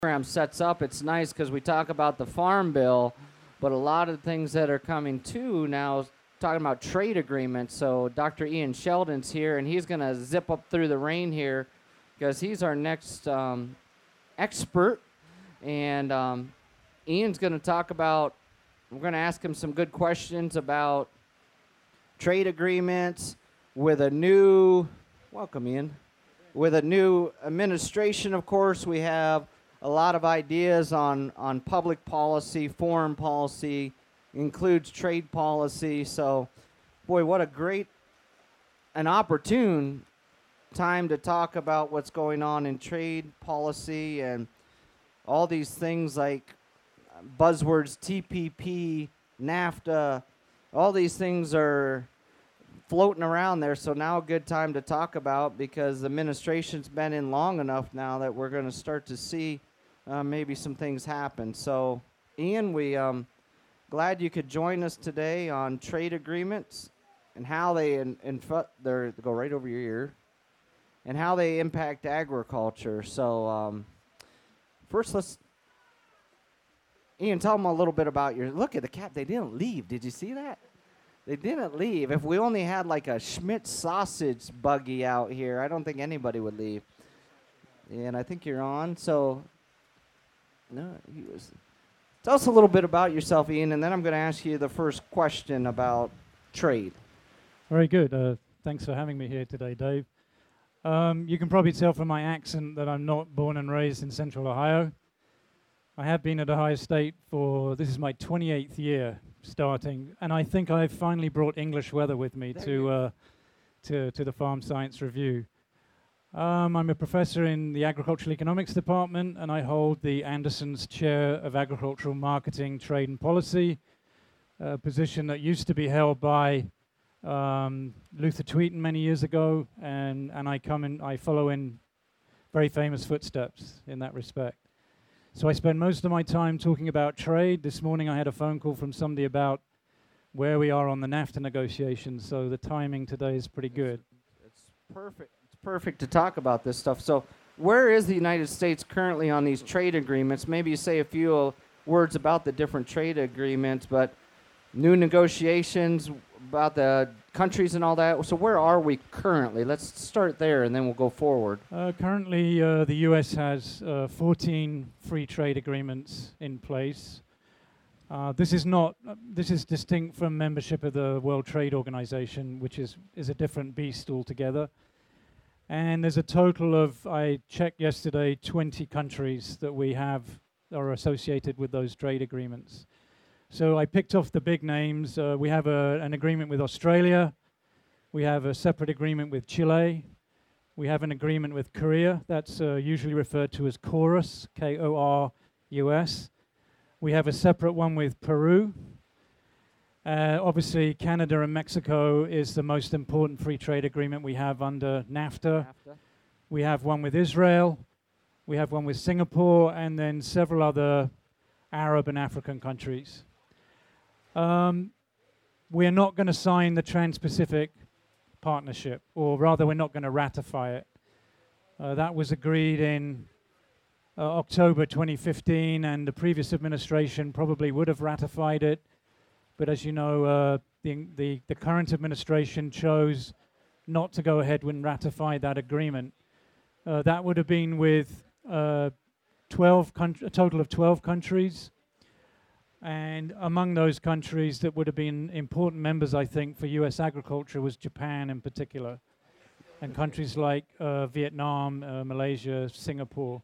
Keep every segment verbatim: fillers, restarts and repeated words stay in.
program sets up, it's nice because we talk about the farm bill, but a lot of things that are coming too now, talking about trade agreements. So Doctor Ian Sheldon's here, and he's going to zip up through the rain here because he's our next um, expert. And um, Ian's going to talk about, we're going to ask him some good questions about trade agreements with a new, welcome Ian, with a new administration, of course. We have a lot of ideas on, on public policy, foreign policy, includes trade policy. So, boy, what a great, an opportune time to talk about what's going on in trade policy and all these things like buzzwords, T P P, NAFTA, all these things are floating around there. So now a good time to talk about, because the administration's been in long enough now that we're going to start to see uh, maybe some things happen. So, Ian, we um, glad you could join us today on trade agreements and how they in, in they go right over your ear and how they impact agriculture. So, um, first, let's Ian, tell them a little bit about your. Look at the cap; they didn't leave. Did you see that? They didn't leave. If we only had like a Schmidt sausage buggy out here, I don't think anybody would leave. And I think you're on. So, no, he was. Tell us a little bit about yourself, Ian, and then I'm going to ask you the first question about trade. Very good. Uh, thanks for having me here today, Dave. Um, you can probably tell from my accent that I'm not born and raised in Central Ohio. I have been at Ohio State for, this is my twenty-eighth year starting, and I think I've finally brought English weather with me to, uh, to to the Farm Science Review. Um, I'm a professor in the Agricultural Economics Department, and I hold the Anderson's Chair of Agricultural Marketing, Trade and Policy, a position that used to be held by um, Luther Tweeton many years ago, and, and I come in, I follow in very famous footsteps in that respect. So I spend most of my time talking about trade. This morning I had a phone call from somebody about where we are on the NAFTA negotiations, so the timing today is pretty good. It's perfect. It's perfect to talk about this stuff. So where is the United States currently on these trade agreements? Maybe you say a few uh, words about the different trade agreements, but new negotiations about the countries and all that. So where are we currently? Let's start there, and then we'll go forward. Uh, currently, uh, the U S has uh, fourteen free trade agreements in place. Uh, this is not. Uh, this is distinct from membership of the World Trade Organization, which is is a different beast altogether. And there's a total of, I checked yesterday, twenty countries that we have are associated with those trade agreements. So I picked off the big names. Uh, we have a, an agreement with Australia. We have a separate agreement with Chile. We have an agreement with Korea. That's uh, usually referred to as KORUS, K O R U S. We have a separate one with Peru. Uh, obviously, Canada and Mexico is the most important free trade agreement we have under NAFTA. NAFTA. We have one with Israel. We have one with Singapore, and then several other Arab and African countries. Um, we're not going to sign the Trans-Pacific Partnership, or rather we're not going to ratify it. Uh, that was agreed in uh, October twenty fifteen, and the previous administration probably would have ratified it, but as you know, uh, the, the, the current administration chose not to go ahead and ratify that agreement. Uh, that would have been with uh, twelve countr- a total of twelve countries. And among those countries that would have been important members, I think, for U S agriculture was Japan in particular, and countries like uh, Vietnam, uh, Malaysia, Singapore.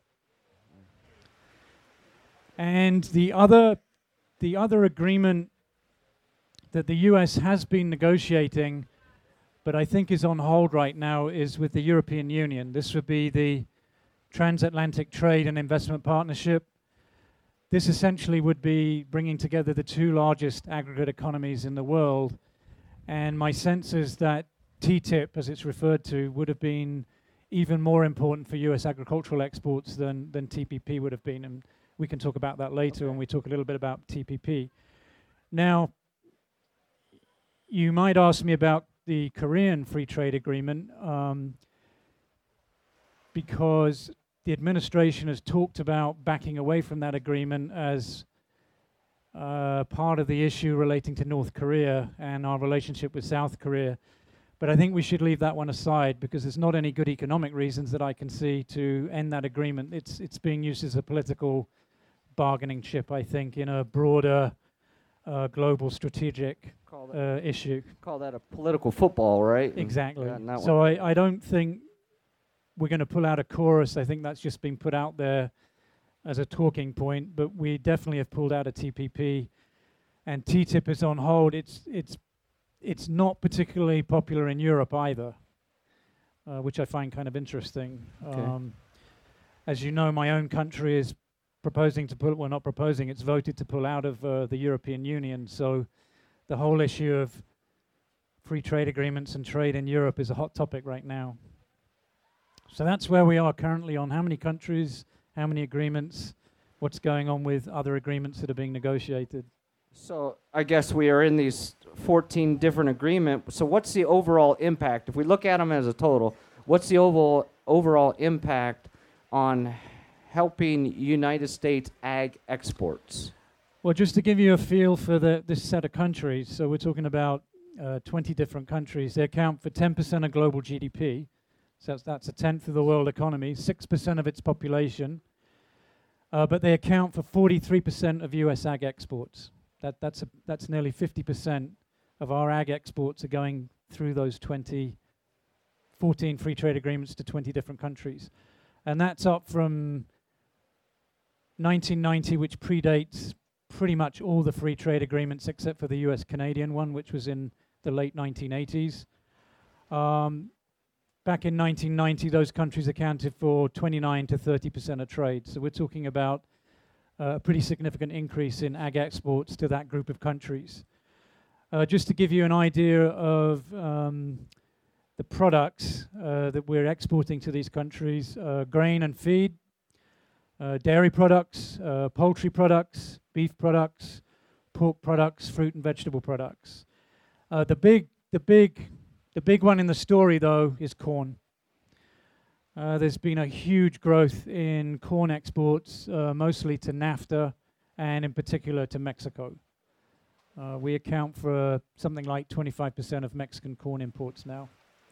And the other, the other agreement that the U S has been negotiating, but I think is on hold right now, is with the European Union. This would be the Transatlantic Trade and Investment Partnership. This essentially would be bringing together the two largest aggregate economies in the world, and my sense is that T T I P, as it's referred to, would have been even more important for U S agricultural exports than, than T P P would have been, and we can talk about that later okay. when we talk a little bit about T P P. Now, you might ask me about the Korean Free Trade Agreement, um, because the administration has talked about backing away from that agreement as uh, part of the issue relating to North Korea and our relationship with South Korea. But I think we should leave that one aside because there's not any good economic reasons that I can see to end that agreement. It's it's being used as a political bargaining chip, I think, in a broader uh, global strategic Call uh, that, issue. call that a political football, right? And Exactly. gotten that So one. I, I don't think we're going to pull out a chorus. I think that's just been put out there as a talking point, but we definitely have pulled out a T P P, and T T I P is on hold. It's it's it's not particularly popular in Europe either, uh, which I find kind of interesting. Okay. Um, as you know, my own country is proposing to pull, well, not proposing, it's voted to pull out of uh, the European Union. So the whole issue of free trade agreements and trade in Europe is a hot topic right now. So that's where we are currently on how many countries, how many agreements, what's going on with other agreements that are being negotiated. So I guess we are in these fourteen different agreements. So what's the overall impact? If we look at them as a total, what's the overall overall impact on helping United States ag exports? Well, just to give you a feel for the, this set of countries, so we're talking about uh, twenty different countries. They account for ten percent of global G D P. So that's, that's a tenth of the world economy, six percent of its population. Uh, but they account for forty-three percent of U S ag exports. That, that's, a, that's nearly fifty percent of our ag exports are going through those twenty, fourteen free trade agreements to twenty different countries. And that's up from nineteen ninety, which predates pretty much all the free trade agreements except for the U S Canadian one, which was in the late nineteen eighties. Um, back in nineteen ninety, those countries accounted for twenty-nine to thirty percent of trade. So we're talking about uh, a pretty significant increase in ag exports to that group of countries. Uh, just to give you an idea of um, the products uh, that we're exporting to these countries, uh, grain and feed, uh, dairy products, uh, poultry products, beef products, pork products, fruit and vegetable products. Uh, the big, the big, the big one in the story, though, is corn. Uh, there's been a huge growth in corn exports, uh, mostly to NAFTA and in particular to Mexico. Uh, we account for uh, something like twenty-five percent of Mexican corn imports now.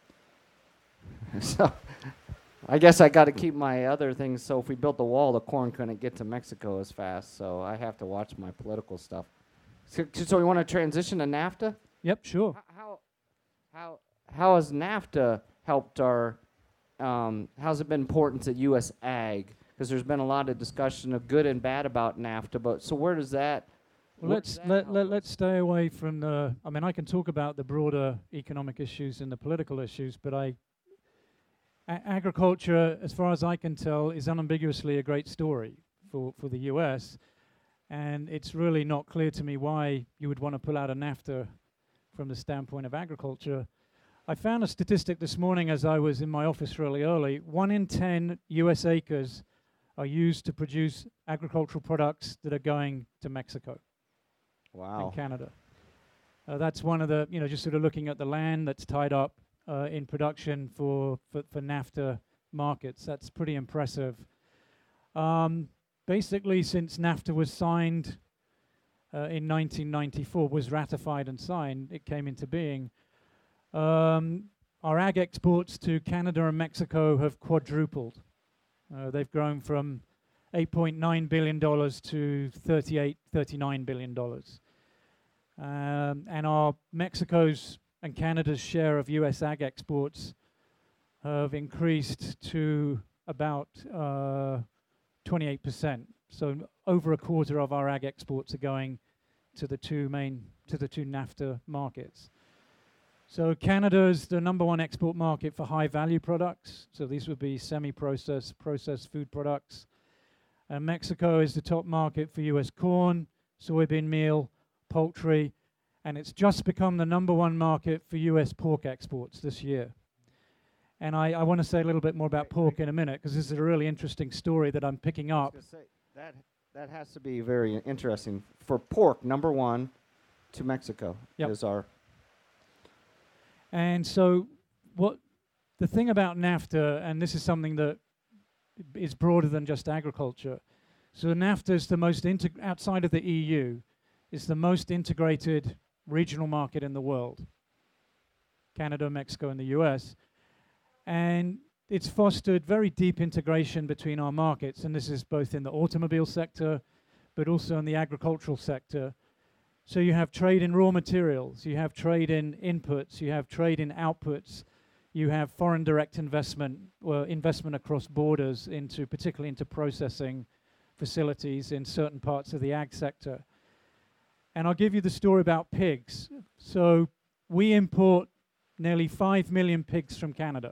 So I guess I got to keep my other things. So if we built the wall, the corn couldn't get to Mexico as fast. So I have to watch my political stuff. So, so we want to transition to NAFTA? Yep, sure. H- How, how, how has NAFTA helped our, um, how's it been important to U S ag? Because there's been a lot of discussion of good and bad about NAFTA, but so where does that, Well, where let's does that let, help let, us? let's stay away from the, I mean, I can talk about the broader economic issues and the political issues, but I, a- agriculture, as far as I can tell, is unambiguously a great story for, for the U S, and it's really not clear to me why you would want to pull out a NAFTA from the standpoint of agriculture. I found a statistic this morning as I was in my office really early. One in ten U S acres are used to produce agricultural products that are going to Mexico Wow. and Canada. Uh, that's one of the, you know, just sort of looking at the land that's tied up uh, in production for, for, for NAFTA markets. That's pretty impressive. Um, basically, since NAFTA was signed uh, in nineteen ninety-four, was ratified and signed, it came into being. Um, our ag exports to Canada and Mexico have quadrupled. Uh, they've grown from eight point nine billion dollars to thirty-eight, thirty-nine billion dollars. Um, and our Mexico's and Canada's share of U S ag exports have increased to about uh, twenty-eight percent. So n- over a quarter of our ag exports are going to the two main, to the two NAFTA markets. So Canada is the number one export market for high-value products. So these would be semi-processed, processed food products. And Mexico is the top market for U S corn, soybean meal, poultry, and it's just become the number one market for U S pork exports this year. And I, I want to say a little bit more about pork in a minute, because this is a really interesting story that I'm picking I was up. gonna say, that, that has to be very interesting. For pork, number one to Mexico Yep. is our... And so what the thing about NAFTA, and this is something that is broader than just agriculture. So NAFTA is the most, integ- outside of the E U, is the most integrated regional market in the world. Canada, Mexico, and the U S. And it's fostered very deep integration between our markets, and this is both in the automobile sector, but also in the agricultural sector. So you have trade in raw materials, you have trade in inputs, you have trade in outputs, you have foreign direct investment, or investment across borders into, particularly into processing facilities in certain parts of the ag sector. And I'll give you the story about pigs. So we import nearly five million pigs from Canada.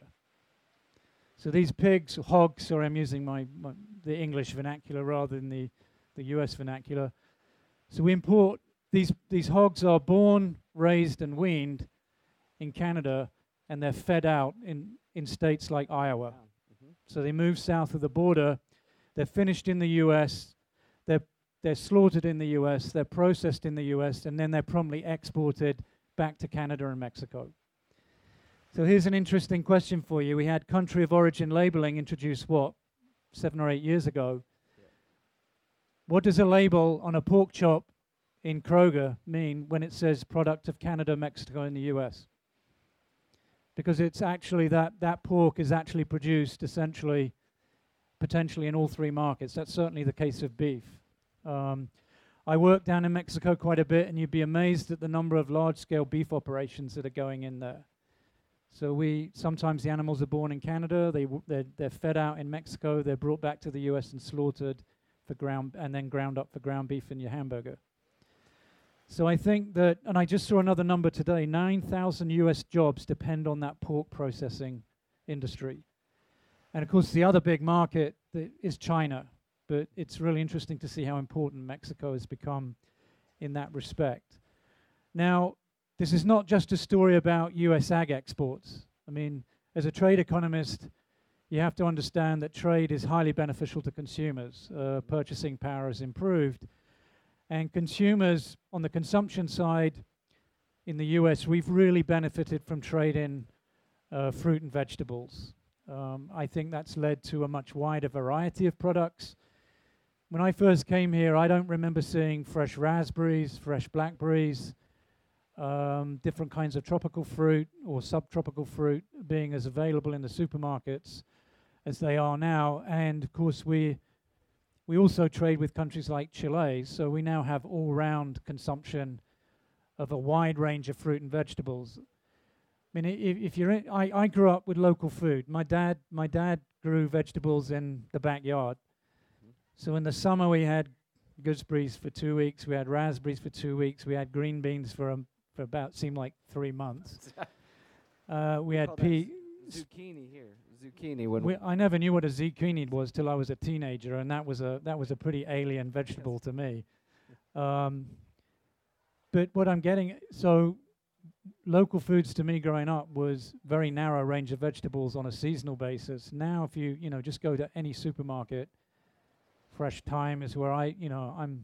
So these pigs, hogs, sorry, I'm using my, my the English vernacular rather than the, the U S vernacular. So we import, these, these hogs are born, raised, and weaned in Canada, and they're fed out in, in states like Iowa. Wow. Mm-hmm. So they move south of the border, they're finished in the U S, they're, they're slaughtered in the U S, they're processed in the U S, and then they're promptly exported back to Canada and Mexico. So here's an interesting question for you. We had country of origin labeling introduced, what, seven or eight years ago. Yeah. What does a label on a pork chop in Kroger mean when it says product of Canada, Mexico, and the U S? Because it's actually that, that pork is actually produced essentially, potentially in all three markets. That's certainly the case of beef. Um, I work down in Mexico quite a bit, and you'd be amazed at the number of large-scale beef operations that are going in there. So we, sometimes the animals are born in Canada, they w they're, they're fed out in Mexico, they're brought back to the U S and slaughtered for ground, and then ground up for ground beef in your hamburger. So I think that, and I just saw another number today, nine thousand U S jobs depend on that pork processing industry. And of course the other big market is China, but it's really interesting to see how important Mexico has become in that respect. Now, this is not just a story about U S ag exports. I mean, as a trade economist, you have to understand that trade is highly beneficial to consumers. Uh, purchasing power is improved. And consumers, on the consumption side, in the U S, we've really benefited from trade in uh, fruit and vegetables. Um, I think that's led to a much wider variety of products. When I first came here, I don't remember seeing fresh raspberries, fresh blackberries, Um, different kinds of tropical fruit or subtropical fruit being as available in the supermarkets as they are now. And of course we we also trade with countries like Chile, so we now have all-round consumption of a wide range of fruit and vegetables. I mean, if, if you're in, I, I grew up with local food. My dad my dad grew vegetables in the backyard. Mm-hmm. So in the summer we had gooseberries for two weeks, we had raspberries for two weeks, we had green beans for a for about, seemed like three months. uh, we, we had pea... Zucchini here. Zucchini. When we I never knew what a zucchini was till I was a teenager, and that was a, that was a pretty alien vegetable to me. Um, but what I'm getting... So local foods to me growing up was very narrow range of vegetables on a seasonal basis. Now if you, you know, just go to any supermarket, Fresh Thyme is where I, you know, I'm...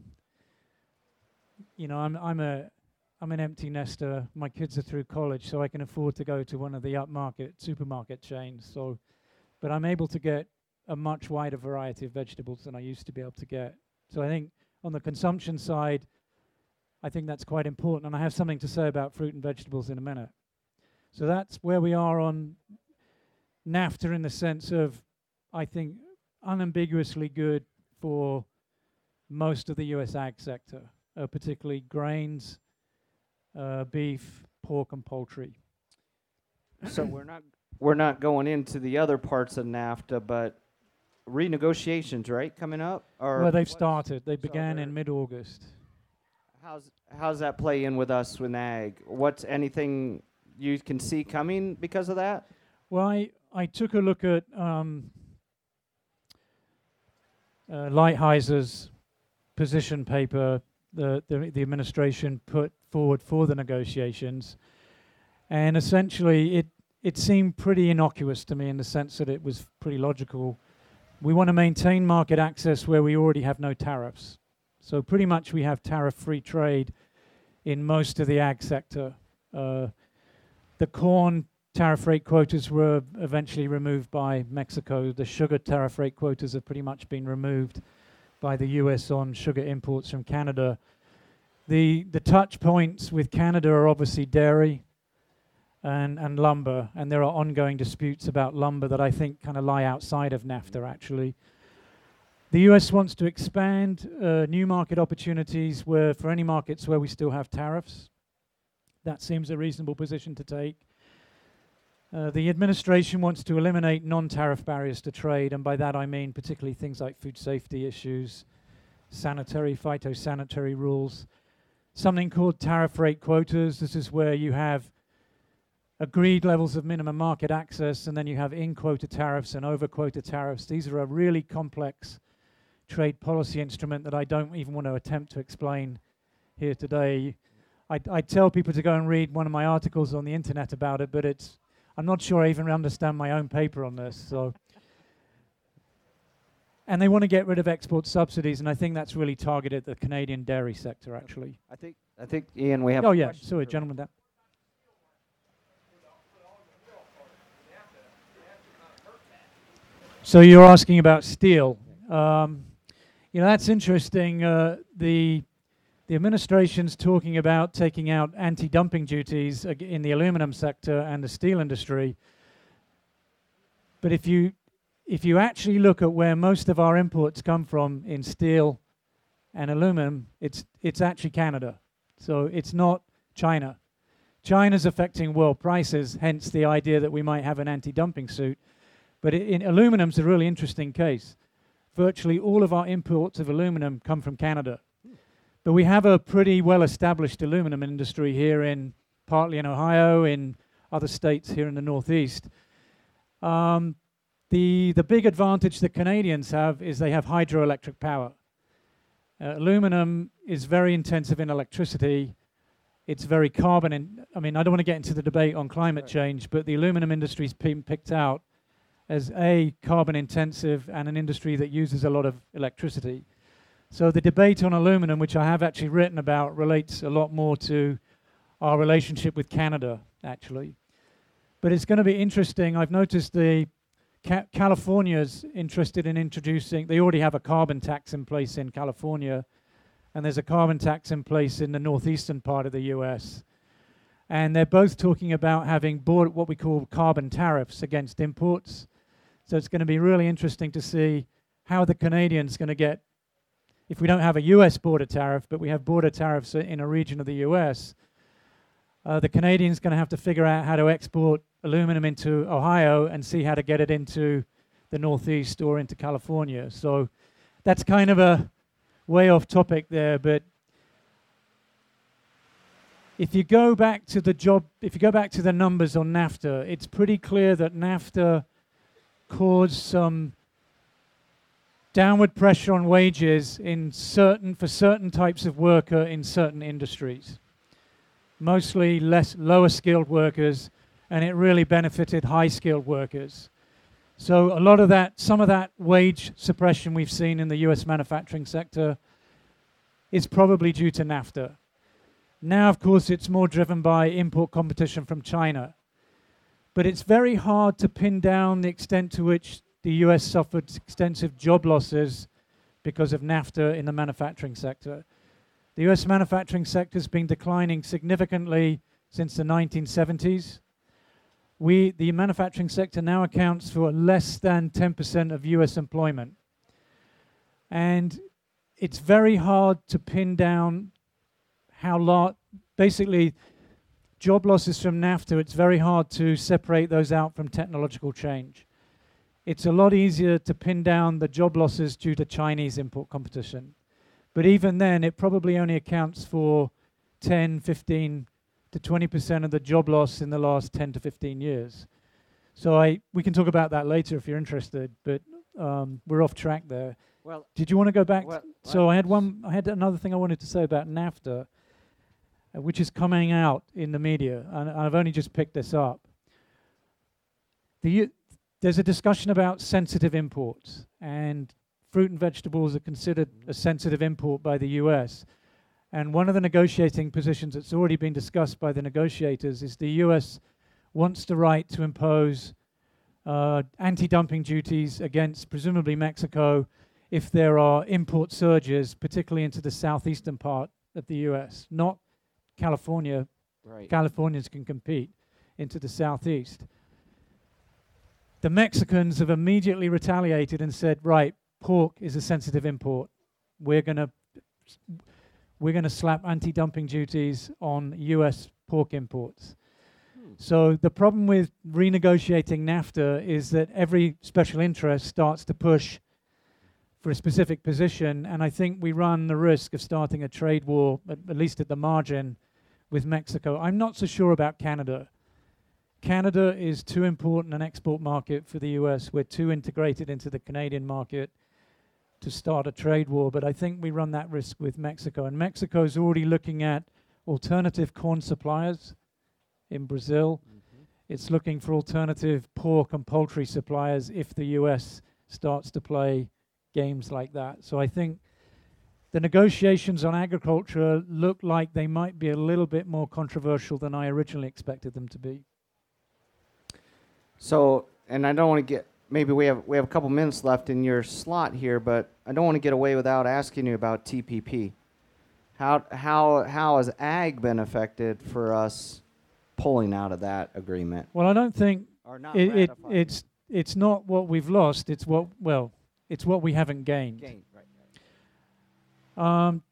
You know, I'm, I'm a... I'm an empty nester. My kids are through college, so I can afford to go to one of the upmarket supermarket chains. So, but I'm able to get a much wider variety of vegetables than I used to be able to get. So I think on the consumption side, I think that's quite important. And I have something to say about fruit and vegetables in a minute. So that's where we are on NAFTA in the sense of, I think, unambiguously good for most of the U S ag sector, uh, particularly grains, Uh, beef, pork, and poultry. So we're not we're not going into the other parts of NAFTA, but renegotiations, right, coming up? Or well, they've started. They began so in mid-August. How's how's that play in with us with ag? What's anything you can see coming because of that? Well, I I took a look at um, uh, Lighthizer position paper. The, the the administration put forward for the negotiations, and essentially it it seemed pretty innocuous to me in the sense that it was pretty logical. We want to maintain market access where we already have no tariffs. So pretty much we have tariff-free trade in most of the ag sector. Uh, the corn tariff rate quotas were eventually removed by Mexico. The sugar tariff rate quotas have pretty much been removed by the U S on sugar imports from Canada. The, the touch points with Canada are obviously dairy and, and lumber, and there are ongoing disputes about lumber that I think kind of lie outside of NAFTA, actually. The U S wants to expand uh, new market opportunities where, for any markets where we still have tariffs. That seems a reasonable position to take. Uh, the administration wants to eliminate non-tariff barriers to trade, and by that I mean particularly things like food safety issues, sanitary, phytosanitary rules, something called tariff rate quotas. This is where you have agreed levels of minimum market access, and then you have in-quota tariffs and over-quota tariffs. These are a really complex trade policy instrument that I don't even want to attempt to explain here today. I, I tell people to go and read one of my articles on the internet about it, but it's I'm not sure I even understand my own paper on this. So, and they want to get rid of export subsidies, and I think that's really targeted the Canadian dairy sector, actually. I think, I think, Ian, we have. Oh a yeah, question sorry, for- gentleman. That. So you're asking about steel. Um, you know, that's interesting. Uh, the The administration's talking about taking out anti-dumping duties ag- in the aluminum sector and the steel industry. But if you if you actually look at where most of our imports come from in steel and aluminum, it's it's actually Canada. So it's not China. China's affecting world prices, hence the idea that we might have an anti-dumping suit. But i- in aluminum's a really interesting case. Virtually all of our imports of aluminum come from Canada. But we have a pretty well-established aluminum industry here in, partly in Ohio, in other states here in the Northeast. Um, the, the big advantage the Canadians have is they have hydroelectric power. Uh, aluminum is very intensive in electricity. It's very carbon, in, I mean, I don't want to get into the debate on climate Right. change, but the aluminum industry's been picked out as a carbon intensive and an industry that uses a lot of electricity. So the debate on aluminum, which I have actually written about, relates a lot more to our relationship with Canada, actually. But it's going to be interesting. I've noticed the Ca- California's interested in introducing, they already have a carbon tax in place in California, and there's a carbon tax in place in the northeastern part of the U S. And they're both talking about having board, what we call carbon tariffs against imports. So it's going to be really interesting to see how the Canadians going to get, if we don't have a U S border tariff, but we have border tariffs in a region of the U S, uh, the Canadians going to have to figure out how to export aluminum into Ohio and see how to get it into the Northeast or into California. So that's kind of a way off topic there, but if you go back to the job, if you go back to the numbers on NAFTA, it's pretty clear that NAFTA caused some downward pressure on wages in certain for certain types of worker in certain industries, mostly less lower skilled workers, and it really benefited high skilled workers. So a lot of that, some of that wage suppression we've seen in the U S manufacturing sector is probably due to NAFTA. Now, of course, it's more driven by import competition from China. But it's very hard to pin down the extent to which the U S suffered extensive job losses because of NAFTA in the manufacturing sector. The U S manufacturing sector has been declining significantly since the nineteen seventies. We, the manufacturing sector now accounts for less than ten percent of U S employment. And it's very hard to pin down how large, basically, job losses from NAFTA, it's very hard to separate those out from technological change. It's a lot easier to pin down the job losses due to Chinese import competition. But even then, it probably only accounts for ten, fifteen to twenty percent of the job loss in the last ten to fifteen years. So I, we can talk about that later if you're interested, but um, we're off track there. Well, Did you want to go back? well, So I had one. I had another thing I wanted to say about NAFTA, uh, which is coming out in the media, and I've only just picked this up. The, U- there's a discussion about sensitive imports, and fruit and vegetables are considered a sensitive import by the U S. And one of the negotiating positions that's already been discussed by the negotiators is the U S wants the right to impose uh, anti-dumping duties against presumably Mexico if there are import surges, particularly into the southeastern part of the U S. Not California. Right. Californians can compete into the southeast. The Mexicans have immediately retaliated and said, right, pork is a sensitive import. We're going to we're going to slap anti-dumping duties on U S pork imports. Hmm. So the problem with renegotiating NAFTA is that every special interest starts to push for a specific position, and I think we run the risk of starting a trade war, at, at least at the margin, with Mexico. I'm not so sure about Canada. Canada is too important an export market for the U S. We're too integrated into the Canadian market to start a trade war, but I think we run that risk with Mexico. And Mexico is already looking at alternative corn suppliers in Brazil. Mm-hmm. It's looking for alternative pork and poultry suppliers if the U S starts to play games like that. So I think the negotiations on agriculture look like they might be a little bit more controversial than I originally expected them to be. So, and I don't want to get, maybe we have we have a couple minutes left in your slot here, but I don't want to get away without asking you about T P P. How how how has ag been affected for us pulling out of that agreement? Well, I don't think Or not it, it ratifying it's it's not what we've lost. It's what well, it's what we haven't gained. Gained, right, right. Um,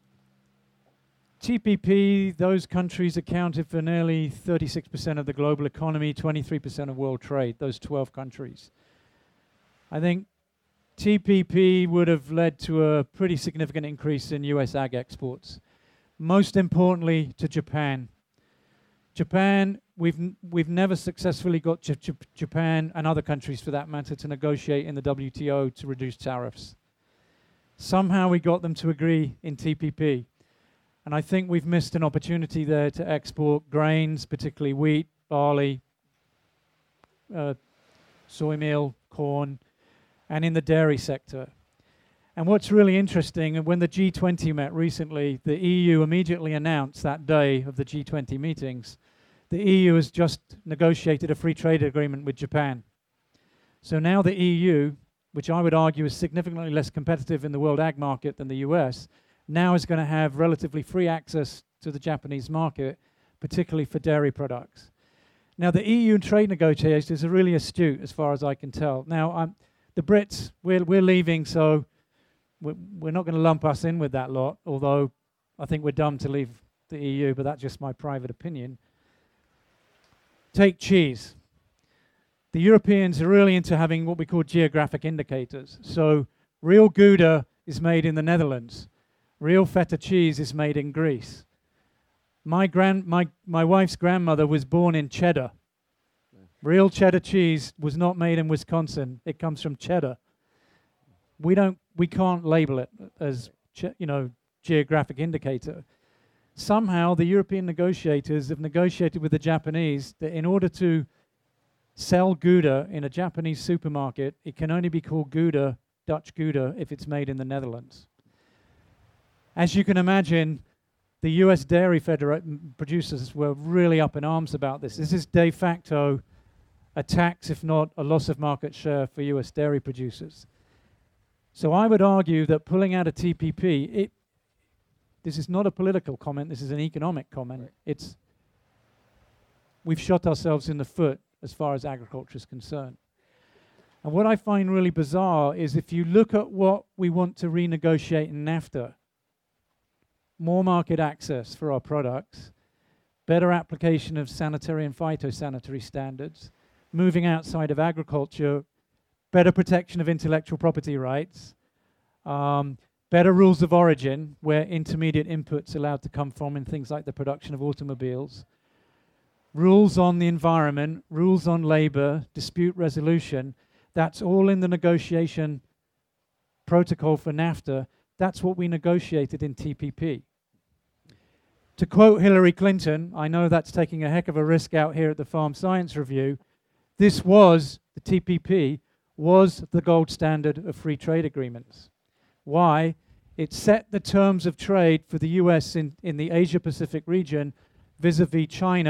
T P P, those countries accounted for nearly thirty-six percent of the global economy, twenty-three percent of world trade, those twelve countries. I think T P P would have led to a pretty significant increase in U S ag exports. Most importantly, to Japan. Japan, we've n we've never successfully got J J Japan and other countries for that matter to negotiate in the W T O to reduce tariffs. Somehow we got them to agree in T P P. And I think we've missed an opportunity there to export grains, particularly wheat, barley, uh, soy meal, corn, and in the dairy sector. And what's really interesting, and when the G twenty met recently, the E U immediately announced that day of the G twenty meetings, the E U has just negotiated a free trade agreement with Japan. So now the E U, which I would argue is significantly less competitive in the world ag market than the U S, now is going to have relatively free access to the Japanese market, particularly for dairy products. Now, the E U trade negotiators are really astute, as far as I can tell. Now, um, the Brits, we're, we're leaving, so we're, we're not going to lump us in with that lot, although I think we're dumb to leave the E U, but that's just my private opinion. Take cheese. The Europeans are really into having what we call geographic indicators. So real Gouda is made in the Netherlands. Real feta cheese is made in Greece. My grand, my, my wife's grandmother was born in Cheddar. Real cheddar cheese was not made in Wisconsin. It comes from Cheddar. We don't, we can't label it as, you know, geographic indicator. Somehow the European negotiators have negotiated with the Japanese that in order to sell Gouda in a Japanese supermarket, it can only be called Gouda, Dutch Gouda, if it's made in the Netherlands. As you can imagine, the U S dairy federa- producers were really up in arms about this. This is de facto a tax, if not a loss of market share for U S dairy producers. So I would argue that pulling out a T P P, it, this is not a political comment, this is an economic comment. Right. It's, we've shot ourselves in the foot as far as agriculture is concerned. And what I find really bizarre is if you look at what we want to renegotiate in NAFTA, more market access for our products, better application of sanitary and phytosanitary standards, moving outside of agriculture, better protection of intellectual property rights, um, better rules of origin where intermediate inputs allowed to come from in things like the production of automobiles, rules on the environment, rules on labor, dispute resolution. That's all in the negotiation protocol for NAFTA. That's what we negotiated in T P P. To quote Hillary Clinton, I know that's taking a heck of a risk out here at the Farm Science Review, this was, the T P P, was the gold standard of free trade agreements. Why? It set the terms of trade for the U S in, in the Asia-Pacific region vis-a-vis China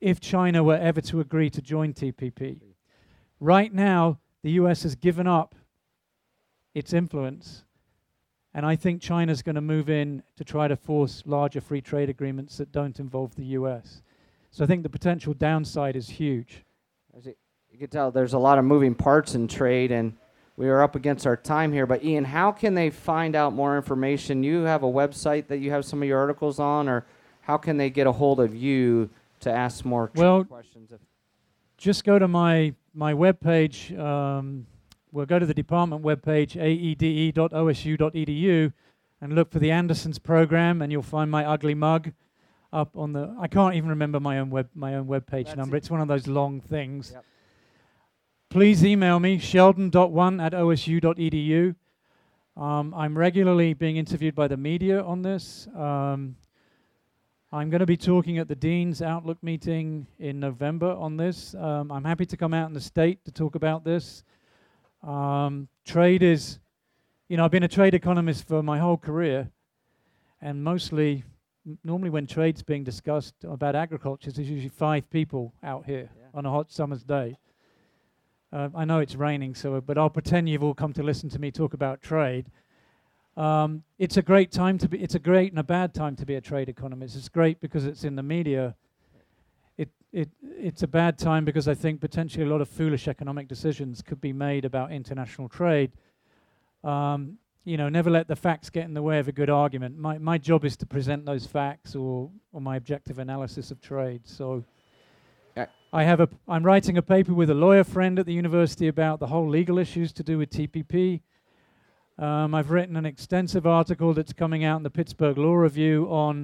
if China were ever to agree to join T P P. Right now, the U S has given up its influence, and I think China's going to move in to try to force larger free trade agreements that don't involve the U S. So I think the potential downside is huge. As it, you can tell there's a lot of moving parts in trade, and we are up against our time here. But Ian, how can they find out more information? You have a website that you have some of your articles on, or how can they get a hold of you to ask more trade well, questions? If just go to my, my webpage. Um, we'll go to the department webpage, A E D E dot O S U dot E D U, and look for the Andersons program, and you'll find my ugly mug up on the, I can't even remember my own web my own web page That's number. it. It's one of those long things. Yep. Please email me, sheldon dot one at O S U dot E D U. Um, I'm regularly being interviewed by the media on this. Um, I'm going to be talking at the Dean's Outlook meeting in November on this. Um, I'm happy to come out in the state to talk about this. Um, trade is, you know, I've been a trade economist for my whole career, and mostly normally when trade's being discussed about agriculture, there's usually five people out here Yeah. on a hot summer's day. Uh, I know it's raining, so but I'll pretend you've all come to listen to me talk about trade. Um, it's a great time to be. It's a great and a bad time to be a trade economist. It's great because it's in the media. It it it's a bad time because I think potentially a lot of foolish economic decisions could be made about international trade. Um, You know, never let the facts get in the way of a good argument. My my job is to present those facts or or my objective analysis of trade. So Uh, I have a I'm writing a paper with a lawyer friend at the university about the whole legal issues to do with T P P. Um, I've written an extensive article that's coming out in the Pittsburgh Law Review on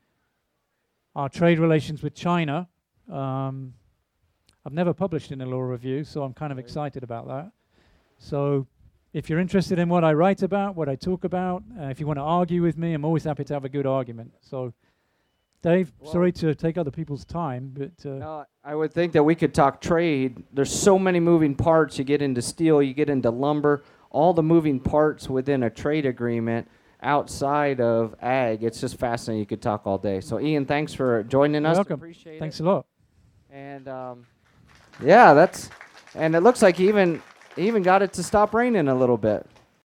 our trade relations with China. Um, I've never published in a law review, so I'm kind of excited about that. So if you're interested in what I write about, what I talk about, uh, if you want to argue with me, I'm always happy to have a good argument. So, Dave, Well, sorry to take other people's time, but uh, no, I would think that we could talk trade. There's so many moving parts. You get into steel, you get into lumber, all the moving parts within a trade agreement outside of ag. It's just fascinating. You could talk all day. So, Ian, thanks for joining us. welcome. Appreciate Thanks it. a lot. And um, yeah, that's, and it looks like he even he even got it to stop raining a little bit.